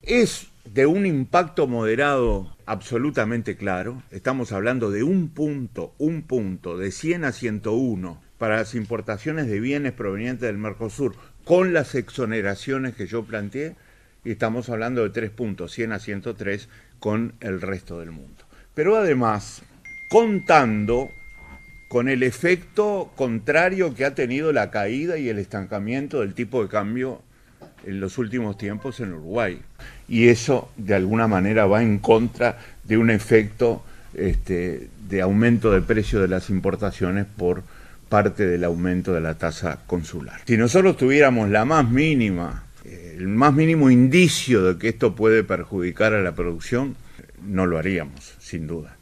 es de un impacto moderado absolutamente claro. Estamos hablando de un punto de 100 a 101 para las importaciones de bienes provenientes del Mercosur, con las exoneraciones que yo planteé, y estamos hablando de 3 puntos, 100 a 103, con el resto del mundo. Pero además, contando con el efecto contrario que ha tenido la caída y el estancamiento del tipo de cambio en los últimos tiempos en Uruguay. Y eso, de alguna manera, va en contra de un efecto de aumento de precio de las importaciones por parte del aumento de la tasa consular. Si nosotros tuviéramos el más mínimo indicio de que esto puede perjudicar a la producción, no lo haríamos, sin duda.